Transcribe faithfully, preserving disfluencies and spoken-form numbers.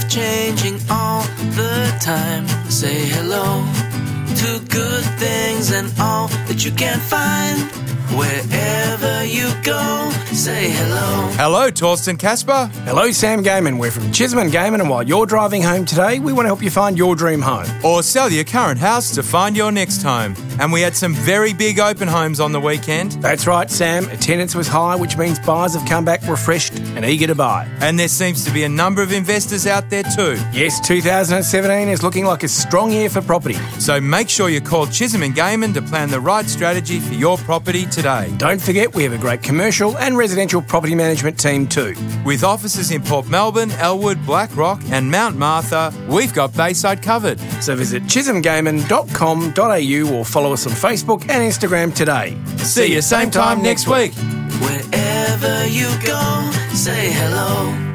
changing all the time. Say hello to good things and all that you can find. Wherever you go, say hello. Hello, Torsten Casper. Hello, Sam Gaiman. We're from Chisholm and Gaiman, and while you're driving home today, we want to help you find your dream home. Or sell your current house to find your next home. And we had some very big open homes on the weekend. That's right, Sam. Attendance was high, which means buyers have come back refreshed and eager to buy. And there seems to be a number of investors out there too. Yes, two thousand seventeen is looking like a strong year for property. So make sure you call Chisholm and Gaiman to plan the right strategy for your property today. Don't forget, we have a great commercial and residential property management team too. With offices in Port Melbourne, Elwood, Blackrock and Mount Martha, we've got Bayside covered. So visit chisholm gaiman dot com dot a u or follow us on Facebook and Instagram today. See you same time next week. Wherever you go, say hello.